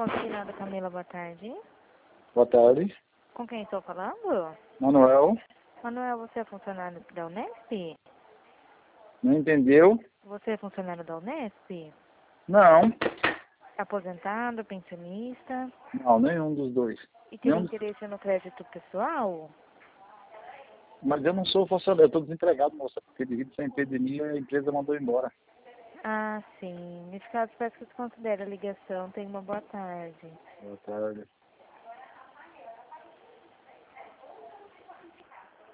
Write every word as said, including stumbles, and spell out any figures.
Consignada Camila, boa tarde. Boa tarde. Com quem estou falando? Manuel. Manuel, você é funcionário da Unesp? Não entendeu? Você é funcionário da Unesp? Não. Aposentado, pensionista? Não, nenhum dos dois. E tem Nenhum... interesse no crédito pessoal? Mas eu não sou funcionário, eu estou desempregado, moça. Porque devido a essa epidemia, a empresa mandou embora. Ah, sim. Nesse caso, peço que você considere a ligação. Tenha uma boa tarde. Boa tarde.